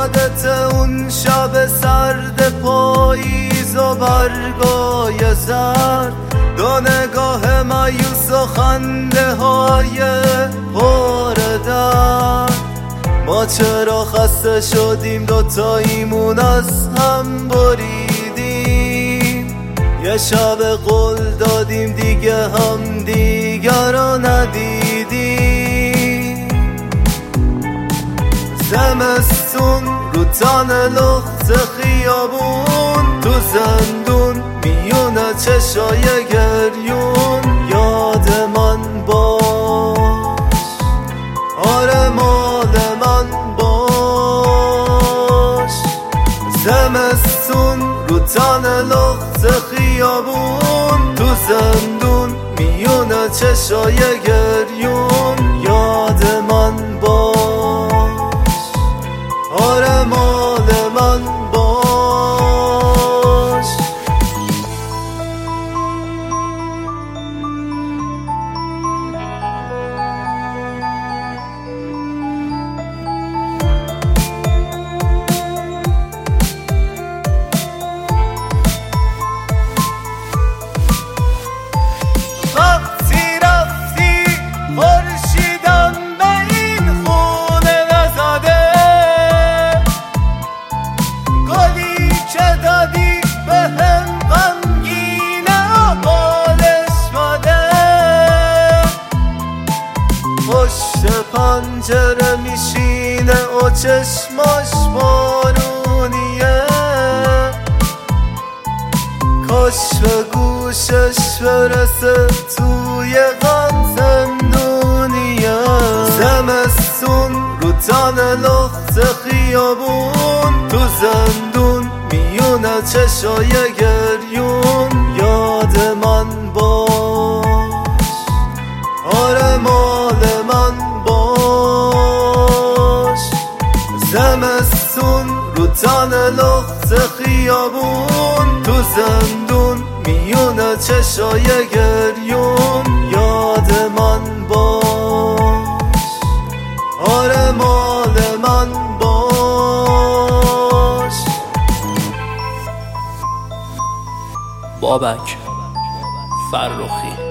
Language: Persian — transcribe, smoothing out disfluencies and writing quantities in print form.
یادت اون شب سرد پاییز و برگای زرد، دو نگاه مایوس و خنده های پر درد. ما چرا خسته شدیم دوتاییمون از هم بریدیم، یه شب قول دادیم دیگه هم دیگر رو ندیدیم. زمستون رو تن لخت خیابون، تو زندون میونه چشای گریون، یاد من باش، آره مال من باش. زمستون رو تن لخت خیابون، تو زندون میونه چشای گریون، یاد من باش، آره مال من باش. پشت پنجره میشینه و چشماش بارونیه، کاش به گوشش برسه توی غم زندونیه. زمستون رو تن لخت خیابون، تو زندون میونه چشای گریون، یاد من باش، آره مال من باش. زمستون رو تن لخت خیابون، تو زندون میونه چشای گریون، یاد من باش، آره مال من باش. بابک فرخی.